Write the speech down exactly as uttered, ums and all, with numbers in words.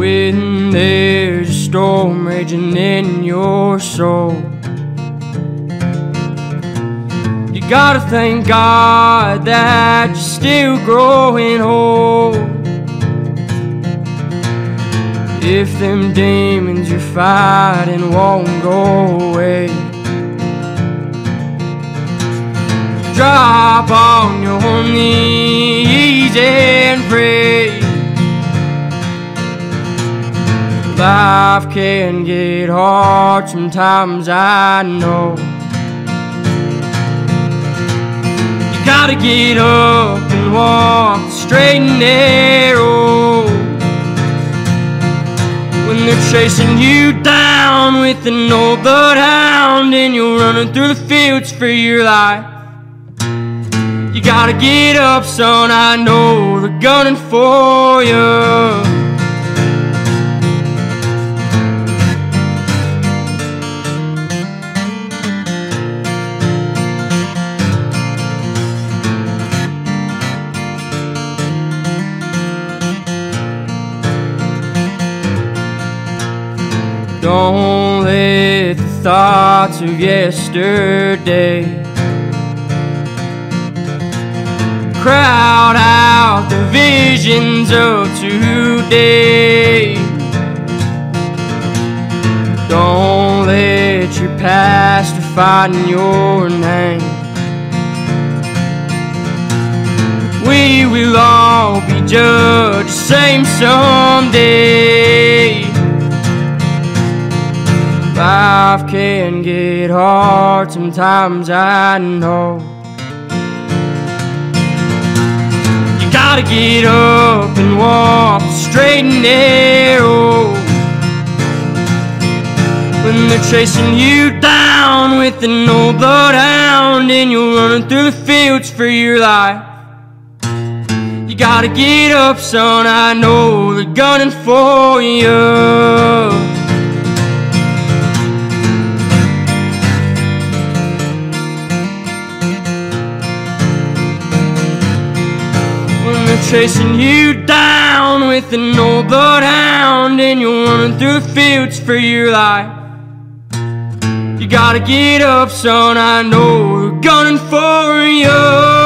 when there's a storm raging in your soul. You gotta thank God that you're still growing old. If them demons you're fighting won't go away, drop on your knees and pray. Life can get hard sometimes, I know. You gotta get up and walk the straight and narrow. When they're chasing you down with an old bloodhound and you're running through the fields for your life, you gotta get up, son, I know they're gunning for you. Don't let the thoughts of yesterday crowd out the visions of today. Don't let your past define your name. We will all be judged the same someday. Life can get hard sometimes, I know. You gotta get up and walk straight and narrow. When they're chasing you down with an old bloodhound and you're running through the fields for your life, you gotta get up, son, I know they're gunning for you. Chasing you down with an old bloodhound and you're running through the fields for your life, you gotta get up, son, I know they're gunning for you.